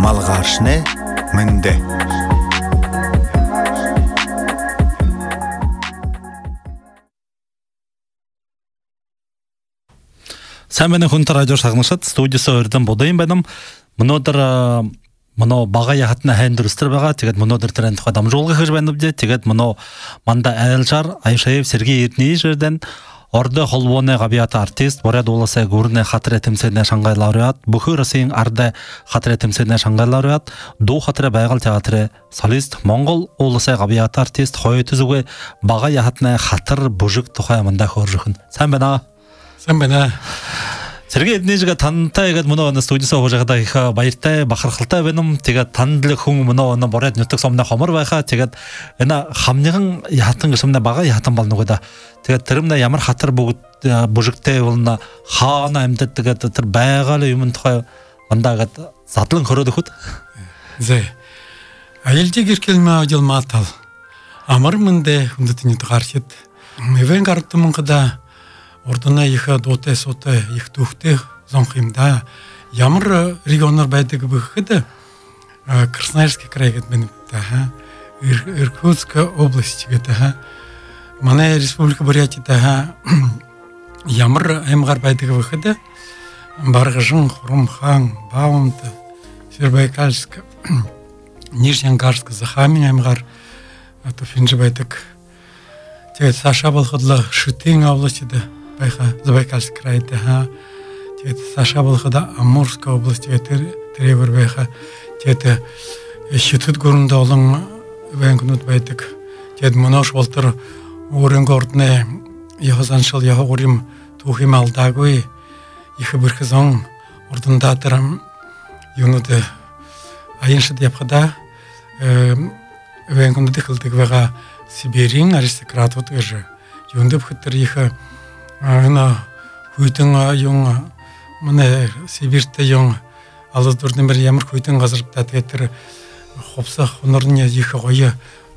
малғаршыны мінді. Sen beni hunta radyo şarkınışat stüdyosu öğreden bodayım benim. Мұно баға яғатына әндірістір баға, тегет мұно діртірен тұқадам жолғы қырбәнді, тегет мұно манда әлжар, Айшаев, Сергей Етней жерден, орды холбоны ғабияты артист, боряд олысы көріне қатыр етімседіне Шаңғай лауреат, бұқы Росейін арды қатыр етімседіне Шаңғай лауреат, до қатыры байғал театры солист, Моңғол олысы ғабияты артист, қойы түзігі баға яғатына қатыр бұжық тұқай мында көржіқын. Сән бәна. Сергей Етнейжіға таныттай егет мұны оны студиясы оғыжағыдай байыртай, бақырқылтай бенім, тегет тандылы күң мұны оны борет нүттік сомына қомыр байқа, тегет қамнығын яғаттың ғышымына баға яғаттың балыны қойда. Тегет түрімді ямыр қатыр бұжықтай олына қана әмдет тегет тұр бәғалы үймін тұқай мұнда егет затылын көреді құд. Зәй, әйелде керкелме аудилма атал. Амыр мұнды үндітіне тұғаршет. Өвен қарыптымын қыда ордына иха доте соте их тухте зонхимда ямар регионар байдыгы быхыды Красноярский край гетменip та Иркутская область гета мана республика Бурятия та ямар эмгар байдыгы быхыды Баргажын Хурумхан Баумт Северобайкальск Нижнеангарск Захамин эмгар туфинжи байдык тегет Саша болхыдлы Шытың области да байха Забайкальский край да тегет Саша болхыда Амурская область теребір байха тегет Шытыт гурында олың венкнут байдык тегет мұнош болтыр орынғы ордыны яғызаншыл яғы орым тухим алдагой ихы біркі зоң ордында атырам юнуды айыншы депқыда венкнуды қылдық веға Сибирин аристократ отыжы юнды бұқтыр ихы хүйтің юң мұны Сибирьті юң алыз дұрдың бір ямыр хүйтің ғазырып тәтетір қопса құнырын ехі қойы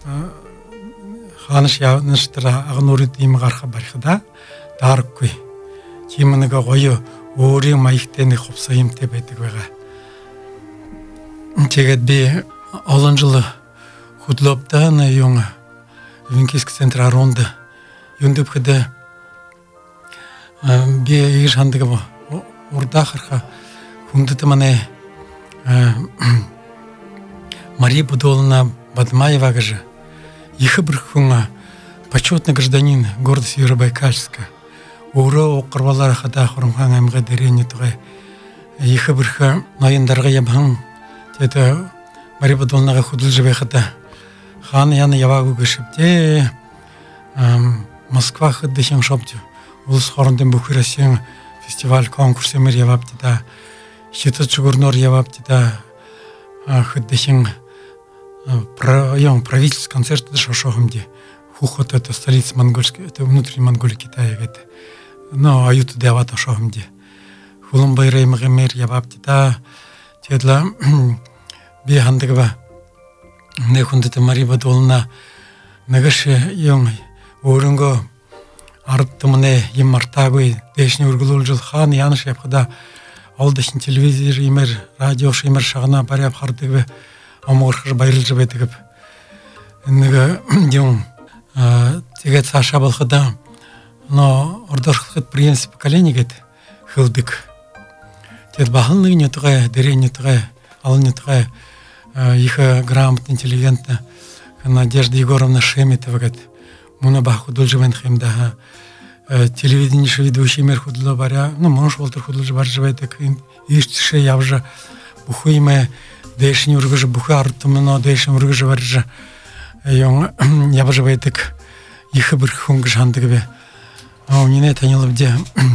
қаныш яныштыр ағын өрет деймі қарқа барқыда дарып көй кемінігі қойы өре майықтені қопса емте бәйтік веға тегет бе олын жылы құдлоптан юң Винкийский центр Аронды юнды бұқыды бе егер жандығы орда қырқа хүндіті мане Мария Будолына Бадмаева гажы ехі бір күңі почетный гражданин города Северобайкальска оры оқырвалар қада құрымхан әмға дәрені тұғай ехі біркі найындарға ябған деді Мария Будолынаға құдыл жібай қада хан яны явагу гышыпте Москва хыддышын шопты улыс хорындын бүкіресен фестиваль конкурс емір явапты да шеті чугурнор явапты да хыддышын правительств концерты шошоғымде хухот это столица монгольской это внутренний Монголии Китая но аюты девата шоғымде хулым байрайм гемер явапты да тедла бехандыгва не хүндіті Мария Будолына нагышы ең өрінгі арттымыне ем мартагой дешіне үргілі жыл хан яныш епқыда алдышын телевизор емер радиош емер шағына бар еп қардығы амығырқыш байрыл жып етігіп неге тегет Саша болқыда но ордашқылқыт принцип поколение гет хылдық тет бағылны не тұғай дере не тұғай ал не тұғай их грамотно, интеллигентно Надежда Егоровна Шеметова говорит, муна ба худul живен хемда телевидение ведущий мер худла баря, ну муж волтер худл жбар живет так ишше явжа бухуиме дешни ургыжы бухартымно дешни ургыжы баржа ён явжа живет так их бір хунгжандыгбе а унине танилыбде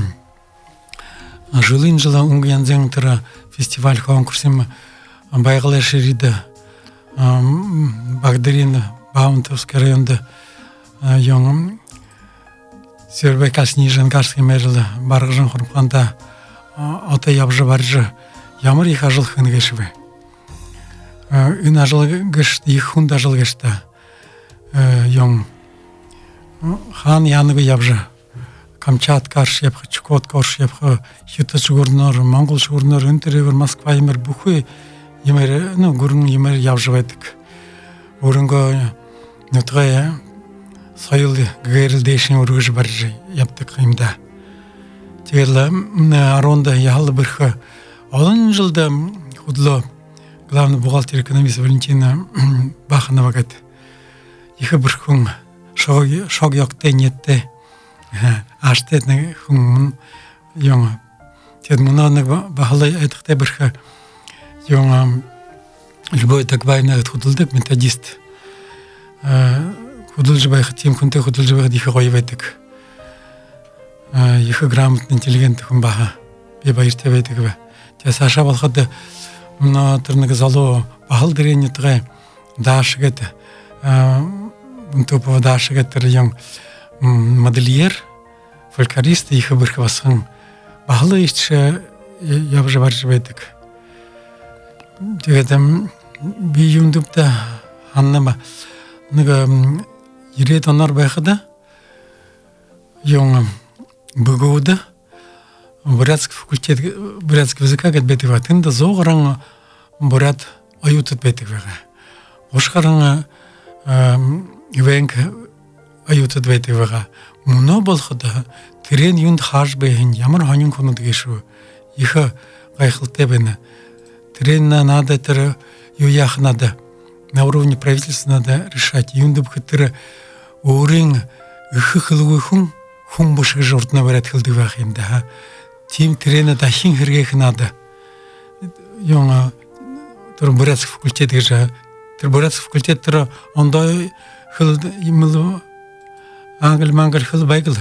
жылын жылы унгянзен тыра фестиваль конкурсым байғылы шериді Багдырин Баунтовский районда yon Северобайкальский Нижнеангарский мерлі барғыжын құрмқанда ата ябжы баржы ямыр их ажыл хын кешіве. Үн ажыл кеш, их хунд ажыл кешті. Yon хан янығы ябжы Камчатка аршепхы, Чукотка аршепхы, Хита чугурнор, Монгол чугурнор, Үнтеревер, Москва емер бұхы Юмер гүрэн юмер явж байдаг. Өөрөнгөө нутгаа соёл гэрэлдэшин өргөж барж явдаг юм да. Тэгэл 10-нд яхал бэрх олон жилд худлоо главный бухгалтер экономист Валентина Баханова гэд их бэрхэн шог ёгтэй нэттэй ааштай нэг хүн юм тэгэд мунаа нэг бахалай айдахтай бэрх юм любой такбайна худалдаг методист худалж байх тийм хүнтэй худалж байхад их гоё байдаг. Их грамотный интеллигент хүн баха. Би баяртай байдаг ба. Тэгээ саша болоход тэр нэг залуу бахал дэрийн нутгаа даашгээд үнтөп даашгээд тэр юм модельер фольклорист их бэрх басхан бахал ич явж барж байдаг. Тэгээд би юундупта ханнама нэг 90 оноор байхад юм бөгөөд бурятский факультет бурятского языка гэдэг байдаг. Тэнд 100 гаруй бурят оюутад байдаг байгаа. 30 гаруй ивэнк оюутад байдаг байгаа. Мөнөө болоход тэрэн юунд хааж байх юм ямар хонин хүнүүд гээшүү их гайхалтай байна. Тэрэн надад тэр юу яах надад на уровне правительства надо решать. Юунд бөхтөр өөрийн их хэлгүй хүн бушиг журдна бараад хэлдэг байх юм да. Тим тэрэн дахин хэрэгэх надад юм тэр бурятский факультет гэж тэр бурятский факультет тэр ондоо хэл юм англи хэл байгал.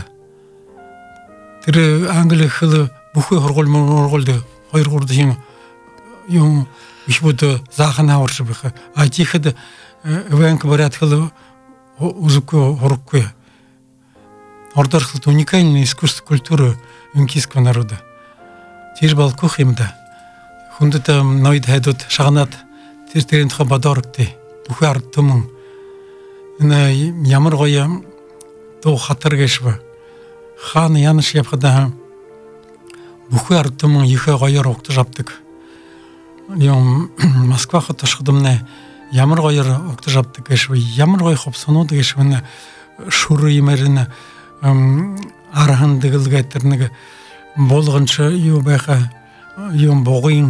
Тэр англи хэл бүхий хоргол 2-3 юм их буд захан аварч байх. А тихэд венк бурят хэл узуку хорукку. Ордорхлт уникальное искусство культуры юнкийского народа. Тэр балкух юм да. Хүндэт ноёд хайдууд шагнаад тэрийн тухай бодоорогтэй. Бүхий ард түмэн энэ ямар гоё дуу хатар гэшв. Хаан янаш явхада бүхий ард түмэн ихэ гоёор угтаж авдаг. Юм Москва хот тошгодомны ямар гоёор угтаж авдаг гэшв. Ямар гоё ховсонууд гэшв нэ шүр юмэрнэ архан дэгэлгээд тэр нэг болгонч юу байха юм богын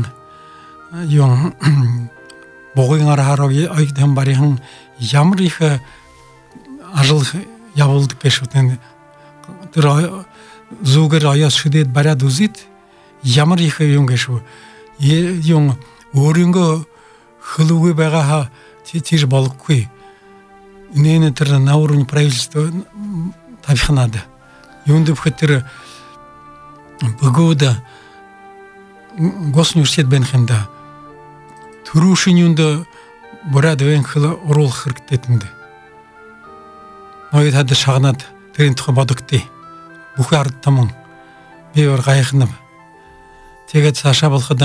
арахаар ойгдхан барихан ямар их ажил явуулдаг гэшүүт тэр зүгэр аяас шидэд бараад үзээд ямар их юм гэшүү юм өөрөнгөө хөлөвгүй байгаа тийж болохгүй нэ тэр на уровне правительства тавихнаад юунд бөхтөр бөгөөд госуниверситет бэнхэндэ төрүүшин юунд бурад вэнхэл уруулах хэрэгтэй тэнд. Ноёд хад шагнаад тэрийн тухай бодогдъё. Бүхий ард түмэн би өөр гайхнав. Тэгээд цаашаа болоход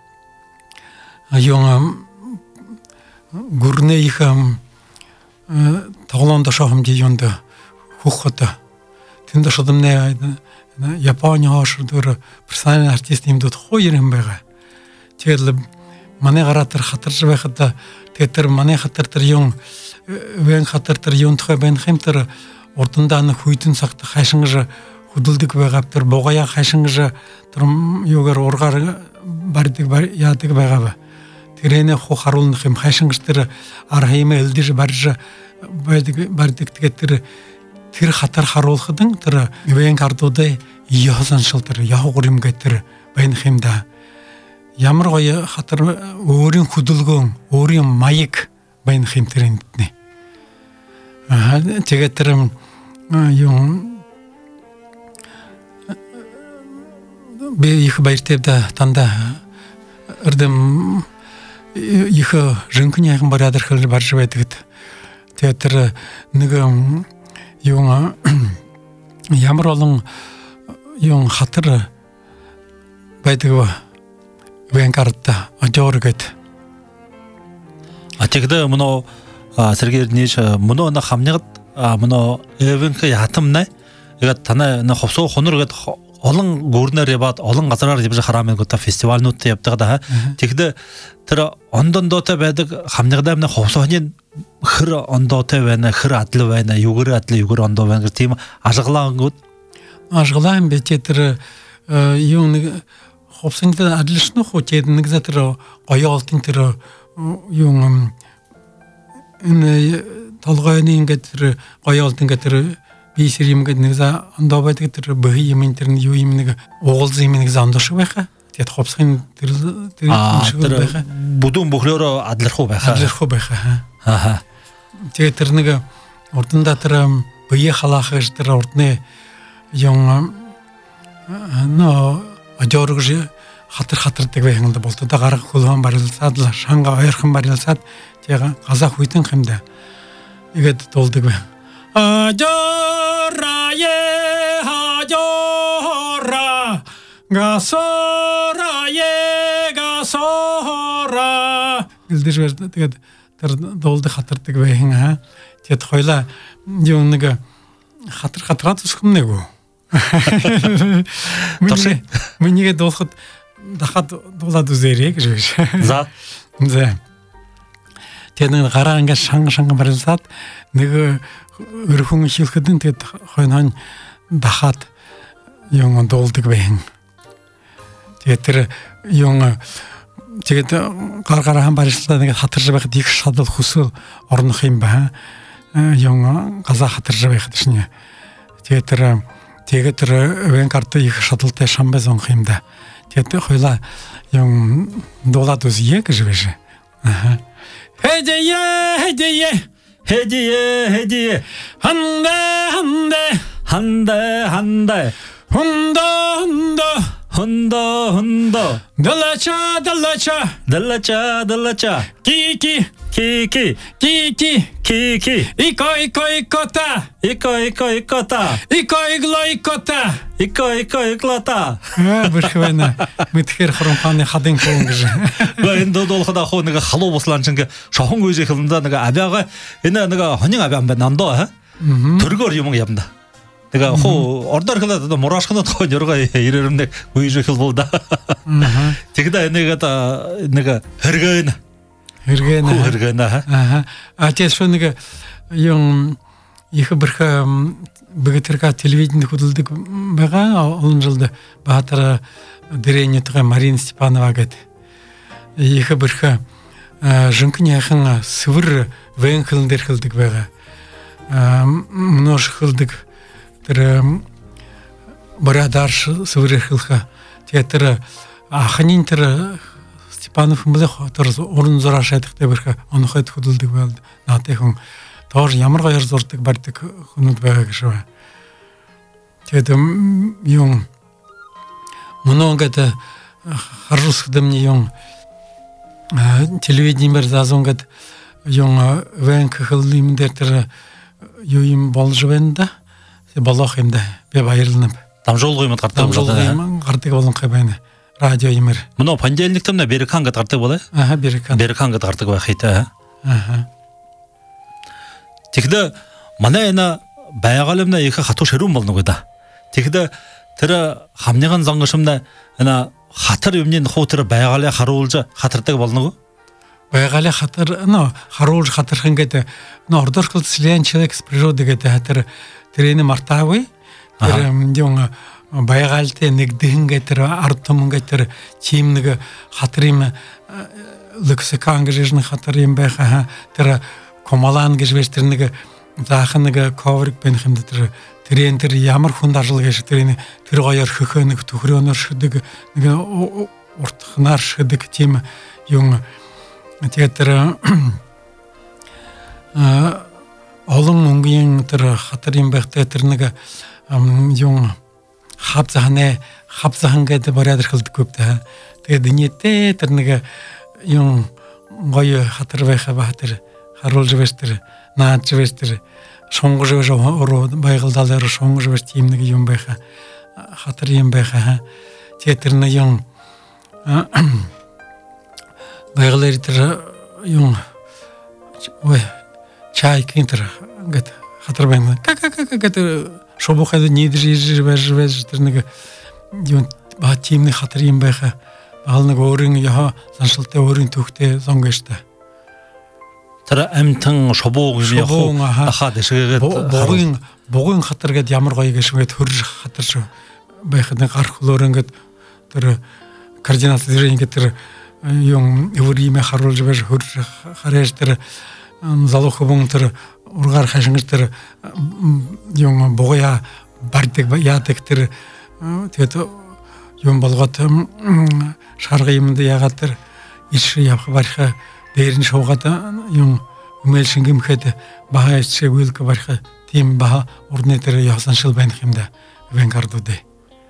юм гүрнэ их тоглоонд шохомж юунд хөхөд тэнд шодомны Японы хоошдор персональный артист юмдууд хоёр юм байгаа. Тэгэл манай гараатар хатарж байхад тэр манай хатар тэр юм вэн хатар тэр юм тухай байх юм тэр урдандаа нэг хүйтэн цагт хайшингаж хөдөлдөг байгаа тэр бугаяа хайшингаж тэр юугаар ургаар бардаг яадаг байгаа. Тэрэнэ ху харуулнах юм хайшингаж тэр ар хаймаа элдэж барж бардаг тэгээд тэр хатар харуулхадан тэр ивэн картуудаа яасан шил тэр явгар юм гэтэр байх юм да. Ямар гоё хатар өөрийн хөдөлгөөн өөрийн маяг байх юм тэр энднэ. Тэгээд тэр юм би их баяртай да танда эрдэм их жинкний хаан барадар хэл барж байдаг. Тэгээд тэр нэг юм ямар олон юм хатар байдаг венкарта ажоргэт атэгдэ мөн Сергей Ильич мөн хамнягд мөн эвэнх ятамнаа яг танаа ховсоо хонор гэд олон гүрнэр ябад олон газараар явж харамын гота фестивалнууд явдаг да. Тэгэхдээ тэр ондондоотой байдаг хамнигдаа амны ховлооны хэр ондоотой байна, хэр адал байна, югэр адал югэр ондоо байна гэх тийм ажиглаангууд ажиглаан битээ тэр юу нэг ховсонд адлшны хотед нэг за тэр гоёолтын тэр юу энэ толгойн ингээд тэр гоёолт ингээд тэр бисэр юм гэдэг нэг за ондоо байдаг тэр бөһи юм тэр юу юм нэг уулз юм нэг зандаш байха. Тэгээд ховсхын тэр шиг байха. Бүдүүн бөхлөөрөө адлархуу байха. Адлархуу байха. Аа. Тэгээд тэр нэг урданда тэр бие халаах гэж тэр урдны юм ажоргож хатардаг байханд болтоо гарах хөлөн барилсаад шанга ойрхон барилсаад тэгээ газах хүйтэн хэмдэ игээд дуулдаг бай. Ажорае хажора гасорае гасора гэлдэж тэгээд тэр дуулдаг хатардаг байхин аа тэгээд хойлоо юм нэг хатараад усхмнэгөө Миний дуулахад дахад дуулаад үзээрэй гэж биш. За. Тэгээд нэг гараа ингээд шанга барилсаад нэг өрхөн шилхэдэн тэгээд хойно дахад юм дуулдаг байна. Тэгээд тэр юм тэгээд гараа барилсаад нэг хатарж байхад их шадал хүсэл орнох юм ба. Юм газаа хатарж байхад шнэ. Тэгээд тэр венкарт их шадалтай шамбай зонх юм да. Тэгээд хойлоо юм дуулаад үзье гэж биш. Аа. Хэдие ханде Hundo Dalacha Kiki Iko iglota Бэрхвэна мэдхээр хромханы хадын гэж. Энэ дуулахад ахоо нэг халуу буслаан чинь шохон үйж эхэлнэ нэг авяага энэ нэг хонин авяан байна намдоо төргөр юм явна. Тэгээ хоо ордор хэлээд мурашхнод хоо нёрга ирэрэмнэг үйж эхэл бол да. Тэгдэ нэг хэрэгэн аа. Атес нэг юм их бэрх бэгэтэрка телевидение хөдөлдөг байгаа олон жилд Баатар дэрэнэтгэ Марина Степанова гэдэг их бэрх жинкнийхэн свэр венхлэн дээр хэлдэг байгаа. Множ хэлдэг тэр брадар свэр хэлха театр ахнин тэр Степанов мөлөх тэр уран зураа шатахтай бэрх оноход хөдөлдөг байл наатайхан тоор ямар гоёр зурдаг бардаг хүнүүд байгаа гэж байна. Тэгээд юм многод харуулсдамны юм телевидениемэр зазонгод юм венк хэллим дээр тэр юм болж байна да. Болох юм да. Би баярлана. Дамжуулгын юмд гардаг болоо. Гардаг болонхой байна. Радио юмэр. Мөн понедельник тэмнэ Беркан гэд гардаг болоо. Аа Беркан гэд гардаг байх хэвээр. Аа. Тэгэхдээ манай энэ байгалимна их хатуу ширүүн болно гэдэг. Тэгэхдээ тэр хамныган зангашмна энэ хатар юмны хуу тэр байгалыг харуулж хатардаг болно. Байгалыг харуулж хатархан гэдэг ордорхол слен человек с природы гэдэг хатар тэрний мартаагүй. Тэр юм байгаалтай нэгдэн гэдэг ард түмэн гэдэг чим нэг хатрын лексикон гэж нэг хатар юм байхаа тэр Комалан гэж биш тэр нэг заахан нэг коврик бэнх юм тэр тэр ямар хүнд ажил гэж тэр гоёор хөхөө нэг төхрөөнөр шүдэг нэг уртхнаар шүдэг тийм юм тэгээд тэр олон мөнгөний тэр хатар юм байхтай тэр нэг юм хабзахан гэдэг бариад хэлдэг та тэгээд нийтээ тэр нэг юм гоё хатар байхаа ба тэр харуулж вэстер наач вэстер сонгож өрөө байгалдаалаар сонгож вэст юм нэг юм байха хатар юм байха театр нэг юм байгалаар тэр юм ой чай кинтер гэт хатар байна гэдэг шобохад нийдэр вэж тэр нэг юм ба тимний хатар юм байха багалнаг өөрийн яа саншилтай өөрийн төвхтэй зонгоштой тэр амтан шобоо гэж яхаа хахад шигээд бугын хатар гэд ямар гоё гэшгээд хөр хатар шүү байхад гарах хөлөөр ингээд тэр кардинал зэрэг ингээд тэр юм евреймэ харуулж байж хөр хараач тэр залуух хүн тэр ургаар хашинг тэр юм бугая бардаг яадаг тэр тэгээд юм болгоод шарга юмд ягаад тэр иш явах барих дээр нь шуугаад юм мэл шингэмхэд бага чиг үлг барих тийм бага урны тэр ясаншил байх юм да венгардууд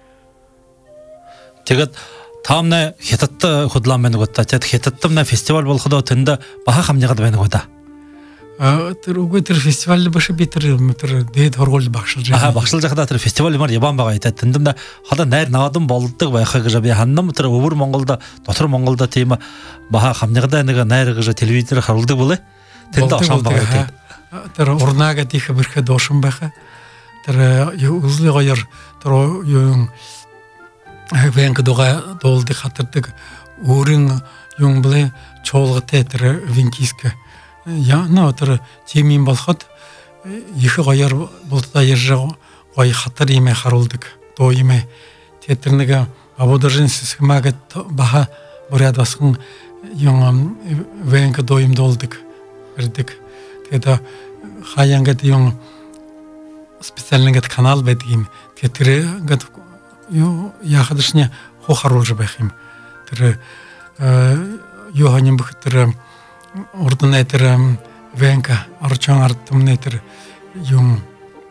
тэгээд таамна хятадд худлаан байна гоо та хятадд фестиваль болоход тэнд бага хамнягад байна гоо та тэр үгүй тэр фестиваль биш би тэр дээд хоргуул багшилж багшилж байхдаа тэр фестиваль ямар яваан байгаа та тэнд хала найр наваадан болдог байхаа гэж би ханам тэр өвөр Монголда дотор Монголда тийм бага хамнягда нэг найр гэж телевизээр харуулдаг болоо тэнд ашаан байгаа тэр урнага дих бэрхэ доошин байхаа тэр үзлий гоёр тэр юм венг дога доолдыг хатардаг өөрийн юм блэ чуулгатай тэр винкиск яна тэр тимийн болоход их гоёр болтоо ярьж гоё хатар юм харуулдаг дуу юм тэр нэг абодоржин схемагт баха буряд басхан юм венг дуу юм доолдог ирдэг тэгээд хаянгад юм специальныгд канал байдаг юм тэр ингээд юу яхадшне хохаруулж байх юм тэр Йоханн Бухтер урдны тэр венка орчон ардмны тэр юм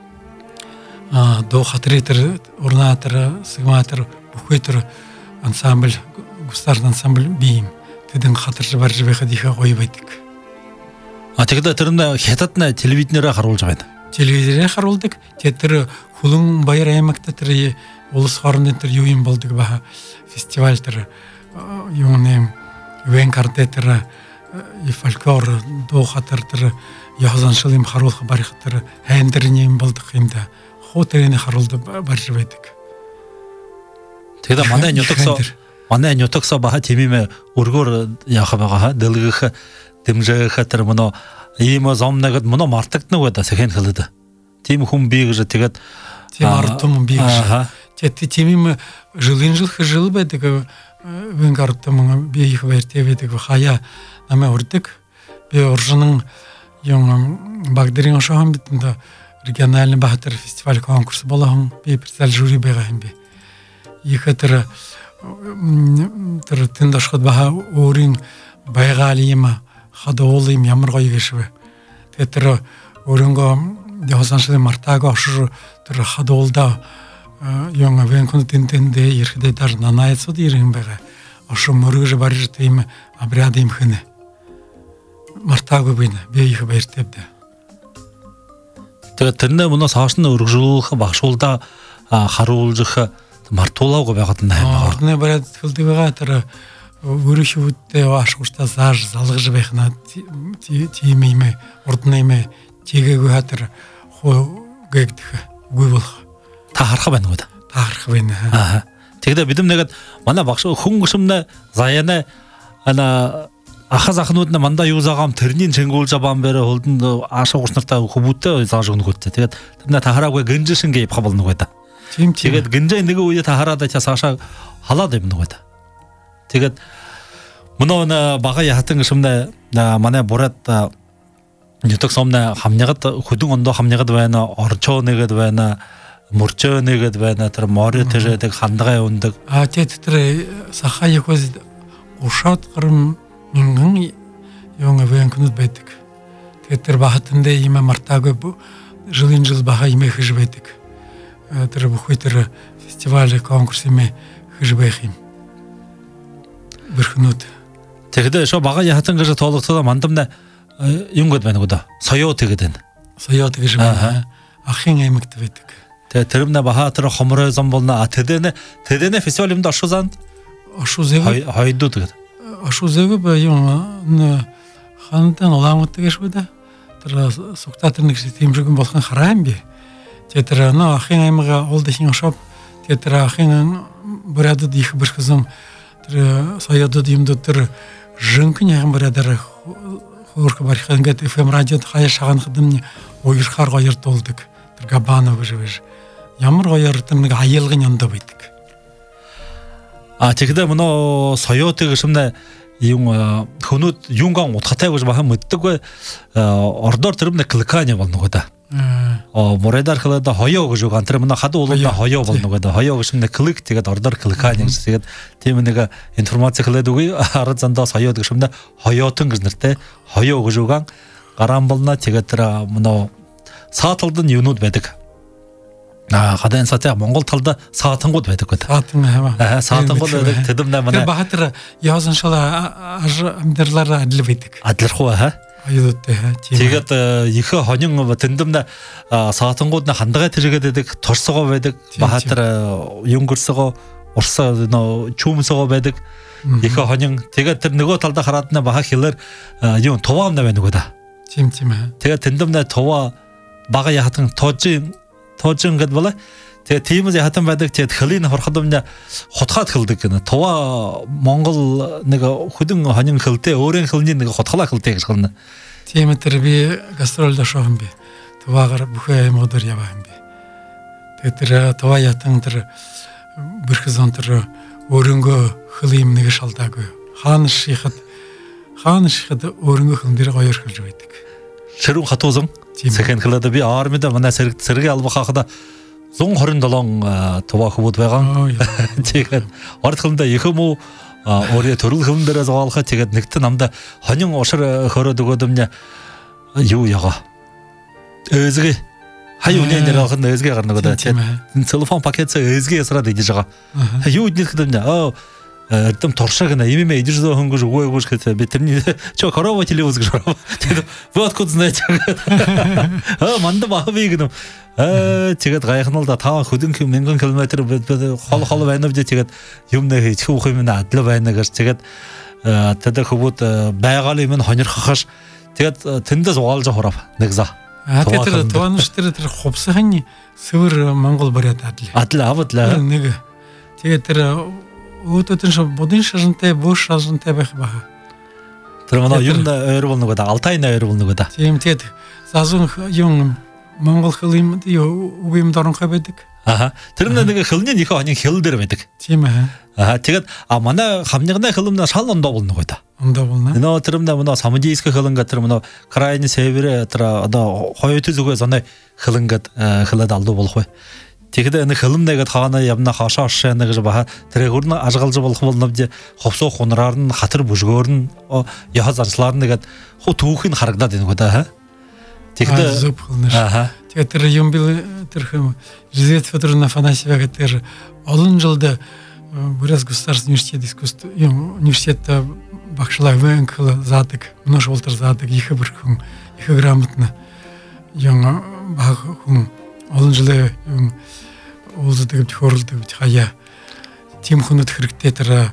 доо хатры тэр урна тэр сигматер бүхий тэр ансамбль густар ансамбль бим тэдэн хатарч барж байхад их гоё байдаг тэгээд тэр нь хятадны телевизээр харуулж байна телевизээр харуулдаг тэр хүлэн баяр аймагт тэр улс орны тэр юу юм болдог баха фестиваль тэр юуны венкард тэр фольклор дуу хатар тэр яхазаншил юм харуулах барих тэр хайндрын юм болдог юм да хуутэрийн харуулдаг барж байдаг тэгээд манай нютоксо баха тимимэ өргөөр яах байгаа дэлгэх дэмжээх тэр мөн ийм зомнагд мөн мартагддаг байдаг сэхэн хэлээд тийм хүн би гэж тэгээд тийм артум би гэж тэгээд тимим жил байдаг венгардам би их баяртай байдаг хаяа намайг урдаг би уржнын юм багдэрийн шохан битэнд региональный бахтар фестиваль конкурс болон би персонал жюри байгаа юм би их тэр тэндашхад баха өөрийн байгаал юм хадуул юм ямар гоё гэшвэ тэгээд тэр өөрөнгөө ясаншны мартаага ошир тэр хадуулда юм венкунд тэнтэндээ ирэхдээ дар нанайцуд ирэн байгаа ошир мөргөж барж тийм обряд юм хэнэ мартаагүй би их баяртай бдэ тэгээд тэрнээ мөнөөс хоош нь өргөжүүлэх багшуулда харуулж мартуулаагүй байгаад байна ордны бариад хэлдэг байгаа тэр өрөшүүдтэй ашгууртаа зааж залгаж байх наа тийм юм ордны юм чигээгүй хатар хуу гэгдэх үгүй болох та харах байна уу та харах байна тэгээд бидэм нэгэд манай багш хүн гүшмнэ заяна ана ахаз ахнууд на мандаа юу заагаам тэрний чингүүлж аваан бэрэ холдонд аашаа гуснартаа хүмүүстээ зааж өгнө гүтээ тэгээд тэрнээ та хараагүй гинжишин гээ явах болно гэдэг тийм тэгээд гинжээ нэг үе та хараад чаас аашаа халаад юм гэдэг тэгээд мөнөө бага яхатын гүшмнэ манай бурад нюток сомна хамнягад хөдөн ондоо хамнягад байна орчоо нэгэд байна мөрчөө нэгэд байна тэр море тэрэдэг хандгай ундаг тэгээд тэр сахаяхоос ушаад гарам мингэн юм венкнуд байдаг тэгээд тэр бахатандээ юм мартаагүй жил баха юм хийж байдаг тэр бүхий тэр фестиваль конкурс юм хийж байх юм бэрхнүүд тэгээд шо бага яхатын гэж тоологдоо мандамна юм гээд байна гоо соёо тэгээд байна соёо гэж байна ахын аймагт байдаг тэгээд тэрмнэ баха тэр хомроо зам болно тэдэнэ фестиваль юмд оршузанд оршузэг хайдуу тэгээд оршузэг юм хандан уламгад гэж байна тэр суктатэр нэг тиймжигэн болох хараа юм би тэгээд тэр ахын аймага улдын шоп тэгээд тэр ахын бұрады дейх бір қызым саяды деймді тұр жынкын яғын бұрадар хорқы бархангат FM радио қая шаған қыдымне ойырқар қойыр толдық габана выживешь ямар қойыр тымны айылғын янда байдық тегде мұны саяты кішімді хүнут юнган отқатай көз бахан мүттік ордор түрімді кликане болны қойда моредар қылыда хайо көз оған түрі мұна қады олында хайо болны қойда хайо кішімді клик тегет ордор кликане тегет темінегі информация қылыды ғой арыцанда саяты кішімді хайотын кізнірді хайо көз оған қарам болна тегет түрі мұна сатылдың юнут бәдік қадан сатя моңғол талда саатын қод бәдік көді саатын қод бәдік тедімді мұна бағатыр языншала амдерлары әділі бәдік әділір қуа тегет екі хонын тіндімді саатын қодына қандыға тежеге дедік торсыға бәдік бағатыр юңгірсіға орса чумсыға бәдік екі хонын тегет нүгі талда қаратына баға келер товамда бәді көді тегет тіндімді това баға яқытың тоджин гэд бола те тийміз яхатан байдаг те хлин хорходомня хотхат хылдык гэнэ това монгол нэг хүдэн хонин хылтэй өөрийн хылны нэг хотхлаа хылтэй гэж хэлнэ тийм тэр би гастролд шохон би туваагаар бүхэ модер яваа юм би тэр това ятан тэр бүрхзон тэр өөрөнгөө хлим нэг шалдаагүй хаан шихад өөрөнгөө хлын дээр гоёр хэлж байдаг шэрүүн хатуузан Second хлада би армида манай сэрэг алба хахада 127 това хөвд байгаа. Тэгээд орд хланда ихэм үү өөрийн төрөл хлэн дээрээ зоолохоо тэгээд нэгт намда хонин ушир хөрөөд өгөөдөмня юу яга. Өзгөө хаюуны нэрхэн өзгөө гарна гэдэг. Телефон пакетс өзгөө ясраад идэж байгаа. Юу идэх гэдэг эрдэм торшаг на имя идэж зөө хөнгөж өгөөгүй гэхэд би тэрний чо коровоо телевиз гэж байна. Тэгээд вот код знаете. Манда бахви гэдэг. Тэгээд гайхнал да таа хөдөн мянган километр хол байна вэ тэгээд юм нэ хийх үх юм адл байна гэж тэгээд тэд хөвд байгаал юм хонирхахаш тэгээд тэндээс угаалж хурав нэгза. Тэр туанш тэр хувсахны сөвөр Монгол бариад адл авдлаа нэг тэгээд тэр өөдөөдөн шо будын шажинтай бош шажинтай байх баха. Тэр манай юм өөр болно гэдэг Алтай өөр болно гэдэг. Тийм тэгэд зазун юм Монгол хэл юм доронхой байдаг. Тэр нэг хэлний нэг хоног хэл дээр байдаг. Тийм тэгэд манай хамнигны хэлмнэ шал ондоо болно гэдэг. Ондоо болно. Нөө тэрмнэ манай самудийск хэлэн гэдэг манай крайний севере тэр одоо хоёрт зүгөө санаа хэлэн гэдэг хэлэд алду болох бай. Тэгэхдээ энэ хөлмнэгэд хаана явна хашаа шаана гэж баха тэр хөрн ажгалж болох болно бие ховсоо хунраар нь хатар бүжгөөр нь яха занслаар нэгэд ху түүхийн харагдаад байна гоо да. Тэгэхдээ тэгээд тэр юм бил тэр хэм Елизавета Федоровна Афанасьева гэдэг олон жилд Бурятск государственный университет искусств университет багшлаг вэнкл заадаг множ болтор заадаг их бүрхэн их грамотно юм баг хүн олон жилээ юм уулздаг төхөрлөдөг хаяа тийм хүнэт хэрэгтэй тэр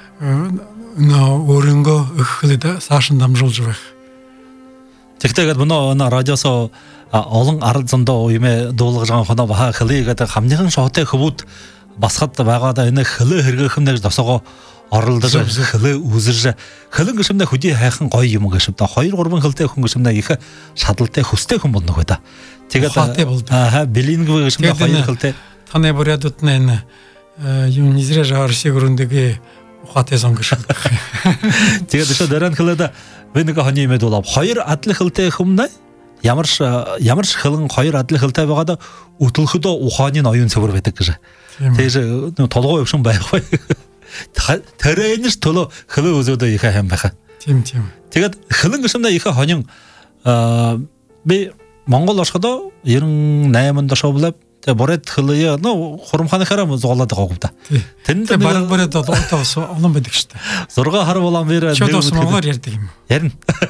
өөрөнгөө өгөхлөд саашин дамжуулж байх. Тэгтээгээд мөн радиосо олон арал зондоо юмэ дуулгаж байгаа хоноо баха хэлийгээд хамныхан шоутай хөвүүд басхад байгаад энэ хөлөө хэрэгэхмнэж тосоогоо оролдож хөлөө үзэж хөлөн гişмдэ хөдий хайхан гоё юм гişмдэ 2-3 хөлтэй хүн гişмдэ их шадалтай хөстэй хүн болно хөөда. Тэгээд билингв гişмдэ 2 хөлтэй таны бурядууд нь юм не зря же Россия гүрүндэгэ ухаатай сон гэж. Тэгээд өшөө дөрөн хөлөд вэнэг хоны юмэд болов 2 адил хөлтэй хүмүүнэ ямар хөлн 2 адил хөлтэй байгаад өтөлхөдөө ухааны ноён цэвэр байдаг гэж. Тэгээд толгой өвшин байх бай. Тэрэнэс төлөө хөлөө өзөөдөө их хайм байха. Тийм. Тэгээд хөлн гişмдэ их хонин би Монгол оршходоо 98 дошоблаа боред хөлөө хурамханы хараа зоолоод байгаа юм да. Тэнд бараг боред одоос олон байдаг шүү дээ. 6 хар болон бэр чодос монголоор ярьдаг юм. Ярина.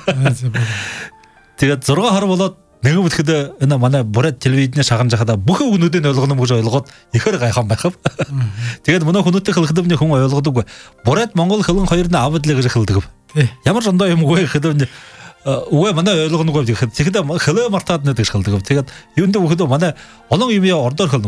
Тэгээд 6 хар болоод нэг үтгэд энэ манай боред телевизний шагнаж хахада бүх өгнүүдийг ойлгоно гэж ойлгоод ихэр гайхан байх. Тэгээд манай хүмүүстээ хэлэхдээ хүн ойлгодоггүй. Боред Монгол хөлн хоёрны авдлаа гэж хэлдэг. Ямар жондоо юм гүй гэхэд үгүй манай ойлгоно гэж тэгэхэд хөлөө мартаад нэг гэж хэлдэг. Тэгээд юунд өгөхөд манай олон юм ордоор хэлнэ гэж.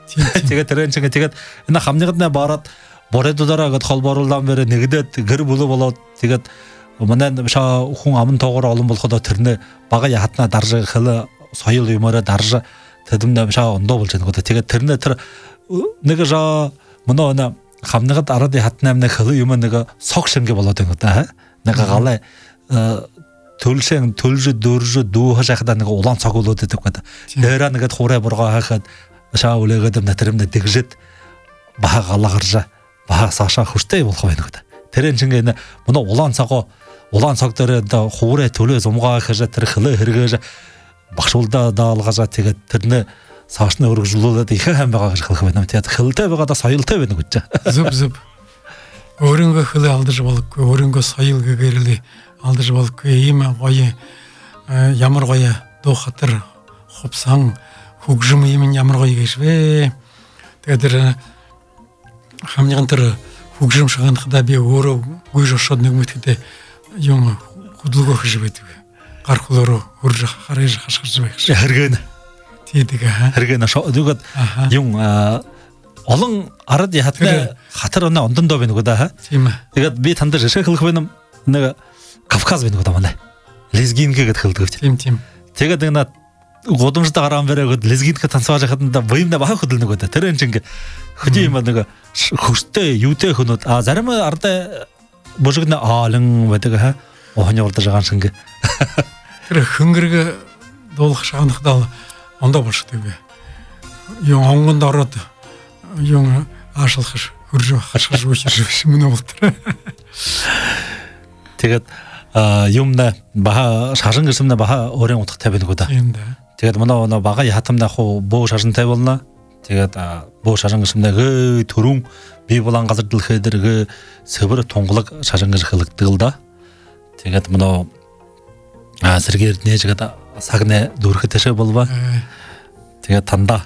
тэгээд тэрэн чинь тэгээд энэ хамнигдна бараад боредудараа гэд холбооруулан бэрэ нэгдэд гэр бүлэ болоод тэгээд манай шаа хүн аман тоогоор олон болоход тэрнээ бага ятна дарж хэл соёл юмараа дарж тэдэмнэ шаа ондоо болж байгаа. Тэгээд тэрнээ тэр нэг жаа манай хамнигд арад ятна амна хэл юм нэг сог шингэ болоод байгаа да. Нэг галаа төлшэн төлж дөрж дүү хашахда нэг улаан цаг болоод байдаг гэдэг. Дээрээ нэгэд хураа бургаа хахад шаа үлээгээд натэрэмдэ дэгжэд бага галагаржа бага саашаа хүртэй болох байх гэдэг. Тэрэн чинь энэ манай улаан цаг дээр хуурэ төлөө зумгаа хажаа тэр хөлөө хэрэгэж багшуулдаа даалгажаа тэгээд тэрнээ саашны өргөжлүүлээд их хаан байгаа гэж хэлэх байна. Тэгээд хөлтэй байгаадаа соёлтой байна гэж. Зүг. Өөрөнгөө хөлөө алдаж болохгүй, өөрөнгөө соёл гэгэрли алдаж болохгүй. Ийм гоё ямар гоё дуу хатар хувсан хөгжим юм ямар гоё гэж вэ. Тэгээд тэр хамниган тэр хөгжим шахандахда би өөрөө гүйж ошоод нэг мэтгэдээ юм хөдөлгөөх гэж байдаг. Гар хөлөөрөө хөрж харж хашгирж байх. Хэрэгэн. Тийдэг аа. Хэрэгэн тэгээд юм олон арад ятна хатар оноо ондондоо байна гэдэг аа. Тийм ээ. Тэгээд би танд жишээ хэлэх байна. Нэг Кавказ байна гэдэг манай. Лезгингээ гэдэг хэлдэг. Тийм. Тэгээд энэ гудамжтай гараан бэрэгд лезгингээ танцваж хатанда боёмна баах хөдөлнө гэдэг. Тэр энэ чинь хөдөө юм нэг хөстэй юутэй хөнөд зарим ардаа божигна аалан байдаг аа. Ohony урдаж байгаа шинг. Тэр хөнгөрг дуулах шахнахдаа ондоо болшдог бай. Юм онгонд ороод юм аашлах хөрж хашгирж үчирж мөн болтер. Тэгээд юмна баха шашин гэсэмнэ баха өөрийн утгатай байна гоо да. Тийм да. Тэгээд манай бага ятамнаа хуу бөө шашинтай болно. Тэгээд бөө шашин гэсэмнэ төрүн бий булан газар дэлхэдэр сэвэр тунгалаг шашин гэж хэлэгдэг л да. Тэгээд манай сэргээр нээжгээд сагнаа дүүрхэд тэшээ болва. Тэгээд танда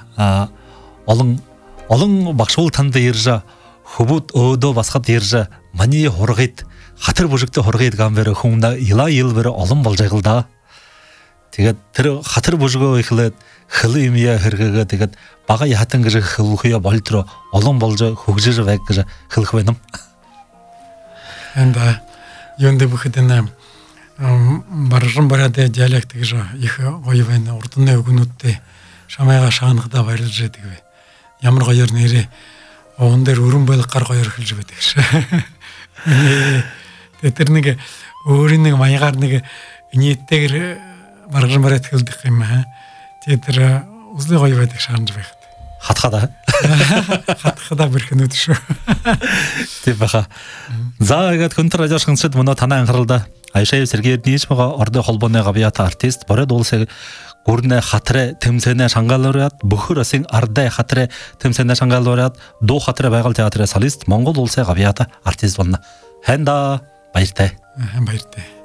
олон багшуул танд ирж хөвөд өөдөө басхад ирж маний хургид хатар бүжигтэй хургид гамбэр хүмүүн ила илбэр олон болж байгаа л да. Тэгээд тэр хатар бүжгөө ихлээд хэл юмя хэрэггээ тэгээд бага ятан гэж хэлхүйя болтро олон болж хөгжиж байг гэж хэлэх байна. Энда юунд бүхэдэн баржан бараадэ диалект гэж их гоё байна. Урдны өгнүүдтэй шамайга шаанахда баярлж байдаг вэ. Ямар гоёор нэрээ уун дээр өрөн байлг гар гоёор хэлж байдаг ш. Тэр нэг өөрийн нэг маягаар нэг нийтээр баржан бараад хэлдэг юм аа. Тэр үзлээ гоё байдаг шаанж байхад. Хатхада. Хатхада бэрхнүүд шүү. Тийм баха. За ингээд контр радио шансад манай танаа анхааралда Айшаа Сергей Нийчмага ордын холбооны гавьяата артист бород улсыг гүрнэ хатрэ тэмцэнэ шангаалуураад бөхөр асын ардай хатрэ тэмцэнэ шангаалуураад дуу хатрэ байгаль театрын солист Монгол улсын гавьяата артист болно. Ханда баяртай. Баяртай.